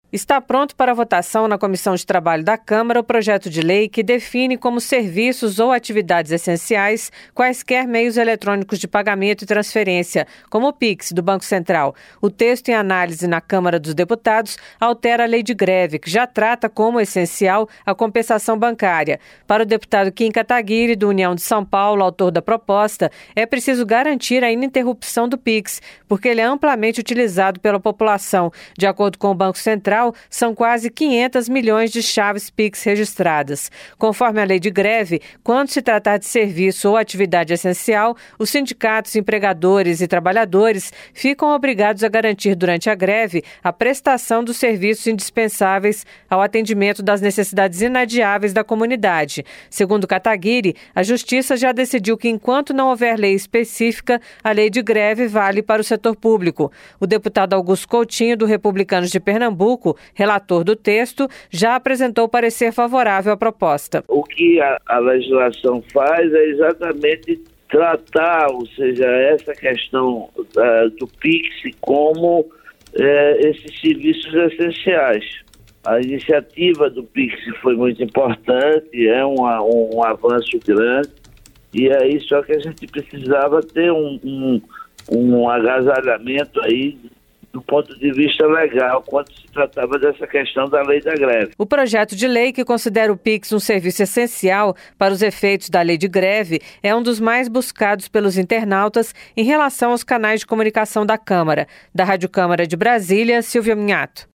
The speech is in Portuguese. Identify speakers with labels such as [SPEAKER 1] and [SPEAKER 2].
[SPEAKER 1] Está pronto para votação na Comissão de Trabalho da Câmara o projeto de lei que define como serviços ou atividades essenciais quaisquer meios eletrônicos de pagamento e transferência, como o Pix, do Banco Central. O texto em análise na Câmara dos Deputados altera a lei de greve, que já trata como essencial a compensação bancária. Para o deputado Kim Kataguiri, do União de São Paulo, autor da proposta, é preciso garantir a ininterrupção do Pix, porque ele é amplamente utilizado pela população. De acordo com o Banco Central, são quase 500 milhões de chaves Pix registradas. Conforme a lei de greve, quando se tratar de serviço ou atividade essencial, os sindicatos, empregadores e trabalhadores ficam obrigados a garantir durante a greve a prestação dos serviços indispensáveis ao atendimento das necessidades inadiáveis da comunidade. Segundo Kataguiri, a Justiça já decidiu que, enquanto não houver lei específica, a lei de greve vale para o setor público. O deputado Augusto Coutinho, do Republicanos de Pernambuco, relator do texto, já apresentou parecer favorável à proposta.
[SPEAKER 2] O que a legislação faz é exatamente tratar, ou seja, essa questão do Pix como esses serviços essenciais. A iniciativa do Pix foi muito importante, é um avanço grande, e aí só que a gente precisava ter um agasalhamento aí do ponto de vista legal, quando se tratava dessa questão da lei da greve.
[SPEAKER 1] O projeto de lei que considera o Pix um serviço essencial para os efeitos da lei de greve é um dos mais buscados pelos internautas em relação aos canais de comunicação da Câmara. Da Rádio Câmara de Brasília, Silvia Minhato.